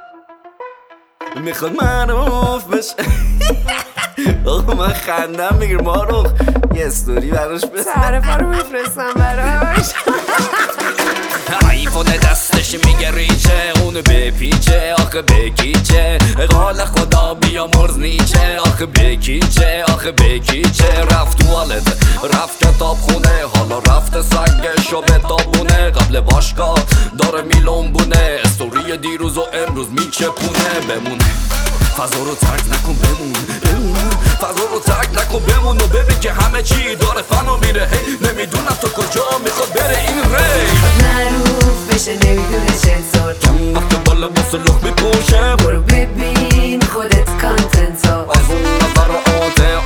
میخواد معروف بشه. آقا من خندم میگیر ماروخ یه استوری براش بزن تعرفه رو میفرستم براش. آیفون دستش میگه ریچه اونو بپیچه آخه بکیچه قال خدا بیا مرز نیچه آخه بکیچه آخه بکیچه رفت توالت رفت کتاب خونه حالا رفت سگشو به تابونه قبل باشگاه داره میلنبونه استوری دیروز و امروز میچپونه بمونه فضا رو ترک نکن بمون فضا رو ترک نکن بمون و ببین که همه چی داره فنا میره هی نمیدونم تو کجا میخواد بره این ری معروف بشه نمیدونه چطور چند وقت بالا بسه لخ میپوشه برو ببین خودت کانتنت ها از اون نظر آته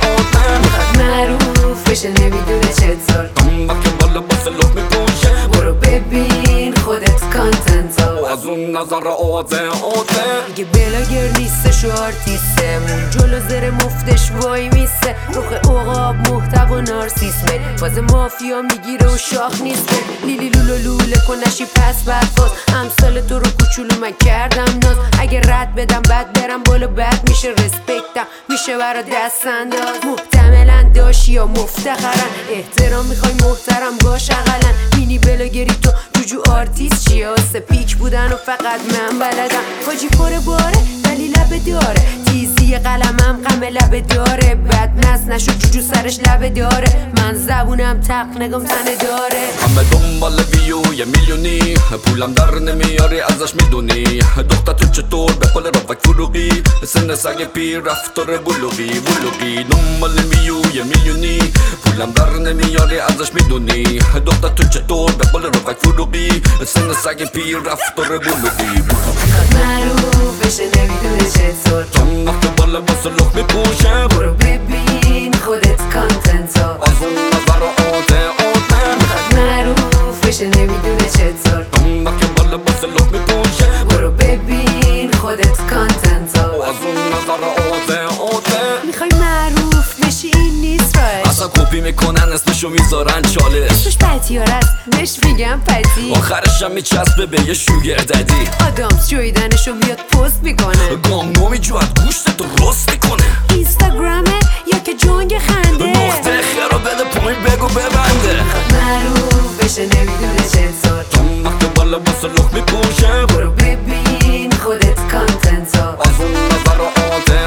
معروف بشه نمیدونه چطور چند وقت بالا بسه لخ میپوشه برو ببین خودت کانتنت ها از اون نظر آته میگه بلاگر نیستش و آرتیسته جلو زر مفتش وای میسته روخ اوقاب محتوا نارسیسمه باز مافیا میگیره و شاخ نیسته لیلی لولو لوله کنشی پس برفاز امثال تو رو کوچولو من کردم ناز اگه رد بدم بد برم بالا بد میشه رسپکتم میشه برا دست انداز محتملا داشی یا مفتخرن احترام میخوای محترم باش اقلن مینی بلاگری تو جوجو آرتیست چیه واسه پیک بودن و فقط من بلدم حاجی پر باره ولی لبه داره تیزی قلمم غم لبه داره بد نس نشو جوجو سرش لبه داره من زبونم تق نگم تنه داره همه دنبال ویو یه میلیونی پولم در نمیاری ازش میدونی دختر تو چطور به پل رفک فروغی سن سگ پیر رفتار بلوغی دنبال ویو یه میلیونی پولم در نمیاری ازش میدونی دختر تو چطور به پل رفک فروغی سن سگ پیر رفتار بلوغی معروف بشه نمیدونه چطور چند وقت بالا بسه لخ میپوشه برو ببین خودت کانتنت ها از اون نظر آته معروف بشه نمیدونه چطور چند وقت بالا بسه لخ میپوشه برو ببین خودت کانتنت ها از اون نظر آته میخوای معروف بشی این نیست راش اصلا کپی میکنن اسمشو میذارن چالش اسمش پتیار است بهش میگم پتی آخرش هم میچسبه به یه شوگر ددی آدامس جویدنشو میاد پست میکنه گام نمیجواد گوشت تو رست میکنه اینستاگرامه یا که جنگ خنده نقطه خیرو بده پایین بگو ببنده معروف بشه نمیدونه چطور چند وقت بالا بسه لخ میپوشه برو ببین خودت کانتنت ها از اون نظر آته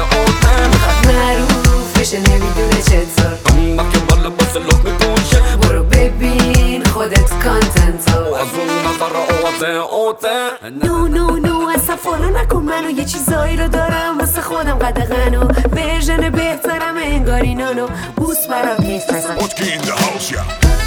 معروف بشه نمیدونه چطور چند وقت بالا بسه لخ میپوشه برو ببین خودت کانتنت ها از اون نظر آته نو اصلا فالو نکن منو یه چیزایی رو دارم واسه خودم قدغنو ورژن بهترم انگاری نانو بوس برام نیست What's in the house, yeah?